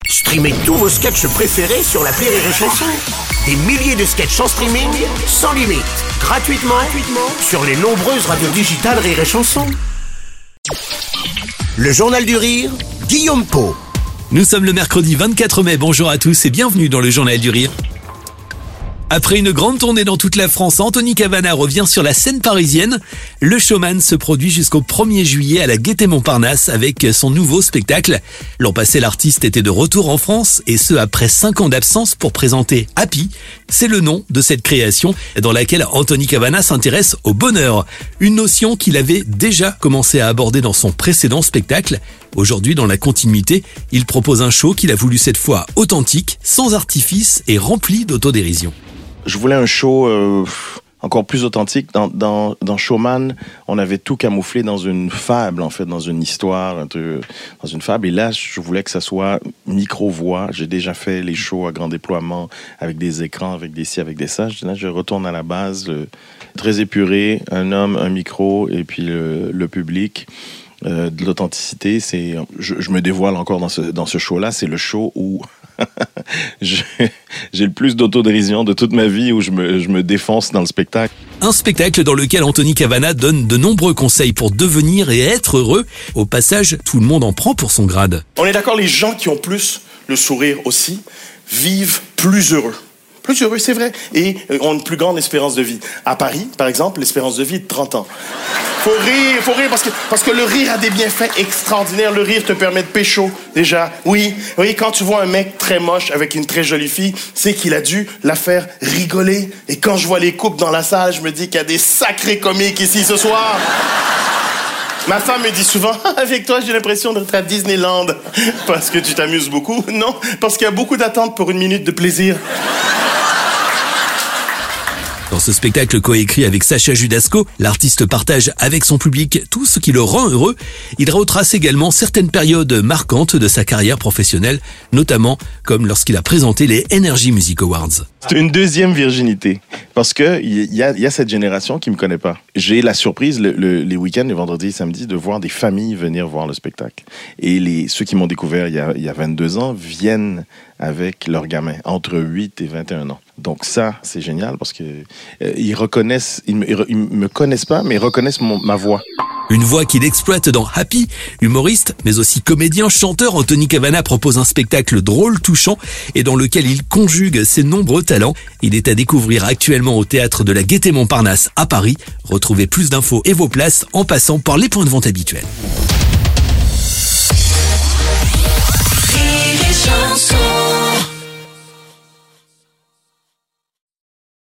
Streamez tous vos sketchs préférés sur l'appli Rire et Chanson. Des milliers de sketchs en streaming, sans limite, gratuitement sur les nombreuses radios digitales Rire et Chanson. Le Journal du Rire, Guillaume Pau. Nous sommes le mercredi 24 mai, bonjour à tous et bienvenue dans le Journal du Rire. Après une grande tournée dans toute la France, Anthony Cavana revient sur la scène parisienne. Le showman se produit jusqu'au 1er juillet à la Gaîté-Montparnasse avec son nouveau spectacle. L'an passé, l'artiste était de retour en France et ce après 5 ans d'absence pour présenter Happy. C'est le nom de cette création dans laquelle Anthony Cavana s'intéresse au bonheur. Une notion qu'il avait déjà commencé à aborder dans son précédent spectacle. Aujourd'hui, dans la continuité, il propose un show qu'il a voulu cette fois authentique, sans artifice et rempli d'autodérision. Je voulais un show encore plus authentique. Dans Showman, on avait tout camouflé dans une fable, en fait, dans une histoire, dans une fable. Et là, je voulais que ça soit micro-voix. J'ai déjà fait les shows à grand déploiement, avec des écrans, avec des ci, avec des ça. Là, je retourne à la base, très épuré, un homme, un micro, et puis le public. De l'authenticité, je me dévoile encore dans ce show-là. C'est le show où j'ai le plus d'autodérision de toute ma vie, où je me défonce dans le spectacle. Un spectacle dans lequel Anthony Cavana donne de nombreux conseils pour devenir et être heureux. Au passage, tout le monde en prend pour son grade. On est d'accord, les gens qui ont plus le sourire aussi vivent plus heureux. Plus heureux, c'est vrai. Et ont une plus grande espérance de vie. À Paris, par exemple, l'espérance de vie est de 30 ans. Faut rire parce que le rire a des bienfaits extraordinaires. Le rire te permet de pécho, déjà. Oui, quand tu vois un mec très moche avec une très jolie fille, c'est qu'il a dû la faire rigoler. Et quand je vois les couples dans la salle, je me dis qu'il y a des sacrés comiques ici ce soir. Ma femme me dit souvent, avec toi, j'ai l'impression d'être à Disneyland. Parce que tu t'amuses beaucoup? Non, parce qu'il y a beaucoup d'attentes pour une minute de plaisir. Dans ce spectacle coécrit avec Sacha Judasco, l'artiste partage avec son public tout ce qui le rend heureux. Il retrace également certaines périodes marquantes de sa carrière professionnelle, notamment comme lorsqu'il a présenté les Energy Music Awards. C'est une deuxième virginité, parce que il y a cette génération qui me connaît pas. J'ai la surprise les week-ends, les vendredis et samedis, de voir des familles venir voir le spectacle. Et ceux qui m'ont découvert il y a 22 ans viennent avec leurs gamins, entre 8 et 21 ans. Donc ça, c'est génial parce que ils me connaissent pas, mais ils reconnaissent ma voix. Une voix qu'il exploite dans Happy. Humoriste, mais aussi comédien, chanteur, Anthony Cavana propose un spectacle drôle, touchant et dans lequel il conjugue ses nombreux talents. Il est à découvrir actuellement au théâtre de la Gaîté-Montparnasse à Paris. Retrouvez plus d'infos et vos places en passant par les points de vente habituels.